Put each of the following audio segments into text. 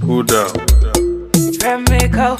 Who down? Remiko.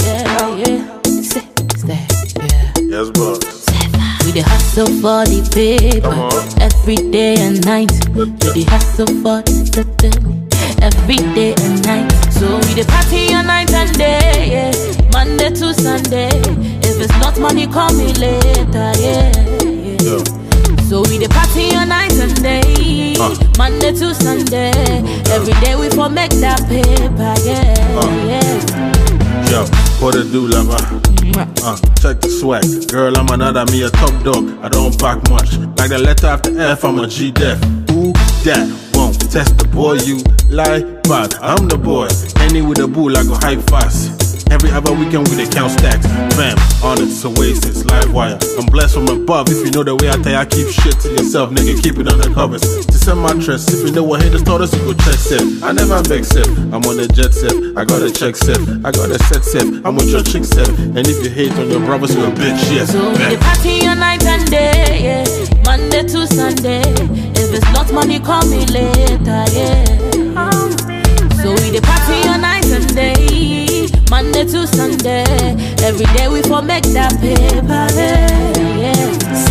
Yes, boss. We dey hustle for the paper every day and night. We dey hustle for the every day and night. So we dey party all night and day, yeah. Monday to Sunday. If it's not money, call me later, yeah. So we dey party all night and day, Monday to Sunday. Every day we for make that paper, yeah. Yo, what it do, lover? Check the swag. Girl, I'm another, me a top dog. I don't pack much. Like the letter after F, I'm a G-Def. Who that won't test the boy? You lie, but I'm the boy. Any with a bull, I go hype fast. Every other weekend we dey count stacks. Fam, on it's Oasis, live wire. I'm blessed from above. If you know the way I tell you, I keep shit to yourself, nigga. Keep it under covers. To send my trust. If you know what haters told us, you go check set. I never vex set. I'm on the jet set. I got a check set. I got a set set. I'm with your chick set. And if you hate on your brothers, you're a bitch, yes. So we dey party all night and day, yeah. Monday to Sunday. If it's not money, call me later, yeah. So we dey party all night and day, Monday to Sunday. Every day we for make that paper, yeah.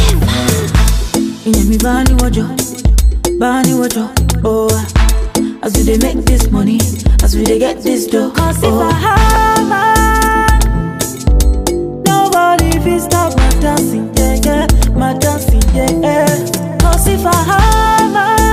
Me bani wajo, oh. As we dey make this money, as we dey get this dough. Cause if I have nobody fit stop my dancing, yeah, my dancing, yeah. Cause if I have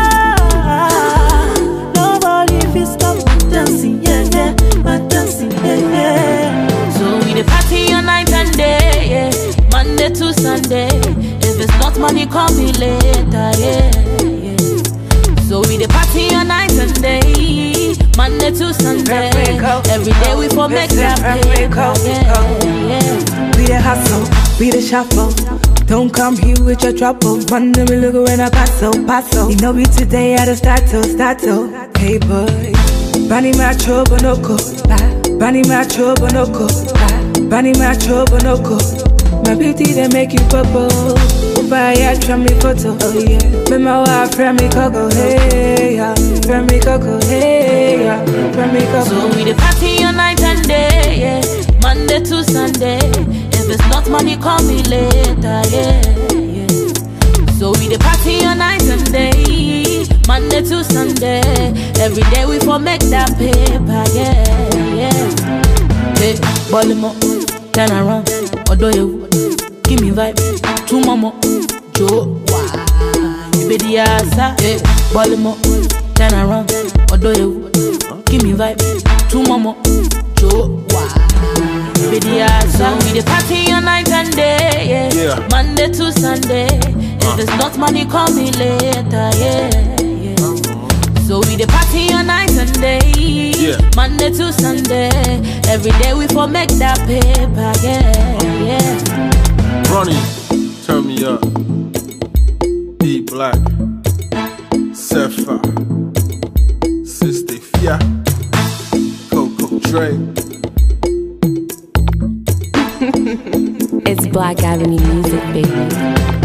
nobody fit stop my dancing, yeah, my dancing, yeah. So we dey party all night and day, yeah. Monday to Sunday. If it's not money, call me later, yeah. So we dey party all night and day, Monday to Sunday. Every day we for make that paper, yeah. We the hustle, we the shuffle. Don't come here with your trouble. Monday me look when I passo. You know me today at the start. Hey boy, Bani macho bonoko, Bani macho bonoko, Bani macho bonoko. My beauty they make you bubble. Fire from me photo, oh yeah. Mama wa from me coco, hey yeah. From me coco, hey yeah. From me coco. So we dey party all night and day, yeah. Monday to Sunday. If it's not money, call me later, yeah. So we dey party all night and day, Monday to Sunday. Every day we for make that paper, yeah. Hey, Balimo, turn around, odo you. Give me vibe, two mama, Joe, you be the asa, hey, Balimo, turn around, odo you. Give me vibe, two mama, Joe, you be the asa. We dey party all night and day, yeah. Monday to Sunday. If it's not money, call me later, yeah. So we dey party all night and day, Monday to Sunday. Every day we for make that paper, yeah. Ronnie, turn me up. D Black, Sefa, Sister Fia, Coco Dre. It's Black Avenue Music, baby.